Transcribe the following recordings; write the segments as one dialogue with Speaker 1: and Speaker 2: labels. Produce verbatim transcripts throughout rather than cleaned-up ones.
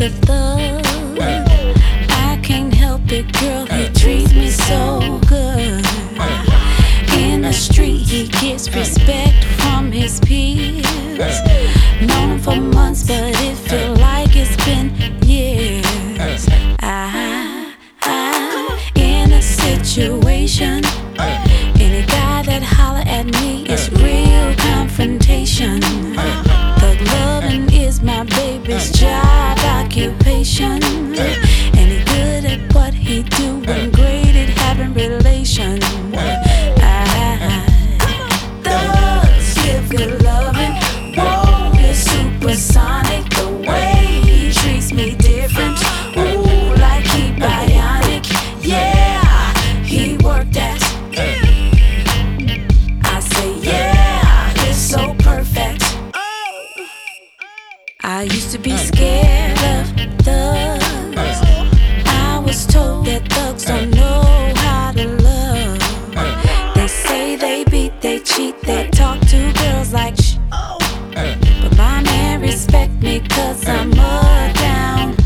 Speaker 1: the thug. I can't help it, girl, he treats me so good. In the street, he gets respect from his peers. Known him for months, but it feel like it's been years. I, I, in a situation, any guy that holler at me is real confrontation. Thug loving is my baby's job occupation, and he good at what he do and great at having relations. Thugs give good loving, whoa, it's supersonic. The way he treats me different, ooh, like he bionic. Yeah, he worked that. I say yeah, it's so perfect. I used to be scared of thugs. I was told that thugs don't know how to love. They say they beat, they cheat, they talk to girls like shh. But my man respect me cause I'm mud down.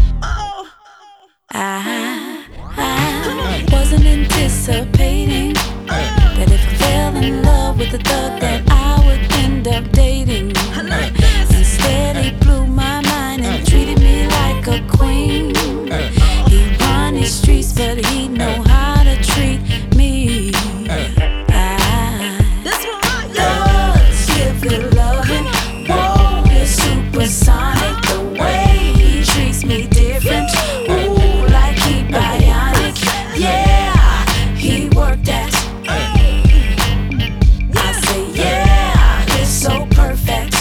Speaker 1: I, I wasn't anticipating that if I fell in love with a thug that I would end up dating. Instead he blew my mind and treated me like a queen. He run his streets but he know how to treat me. Thugs give good loving, whoa, it's supersonic. The way he treats me different, ooh, like he bionic. Yeah, he worked that. I say yeah, it's so perfect.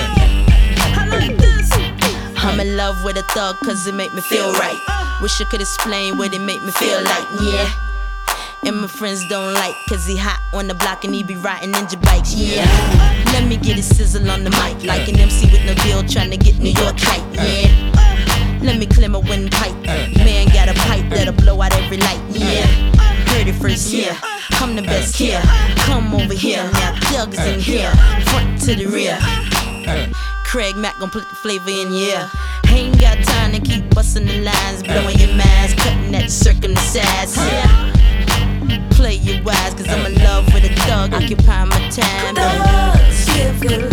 Speaker 2: I'm in love with a thug cause it make me feel right. Wish I could explain what it make me feel like, yeah. And my friends don't like cause he hot on the block and he be riding ninja bikes, yeah. Let me get a sizzle on the mic like an M C with no deal trying to get New York hype, yeah. Let me clear my windpipe. Man got a pipe that'll blow out every light, yeah. Heard it first, yeah. I'm the best here. Come over here, now thugs in here, front to the rear. Craig Mack gon' put the flavor in, yeah. Ain't got time to keep bustin' the lines, blowing your minds, cutting that circle in the sides, yeah. Play your wise, cause I'm in love with a thug, occupying my time.
Speaker 1: Thugs give good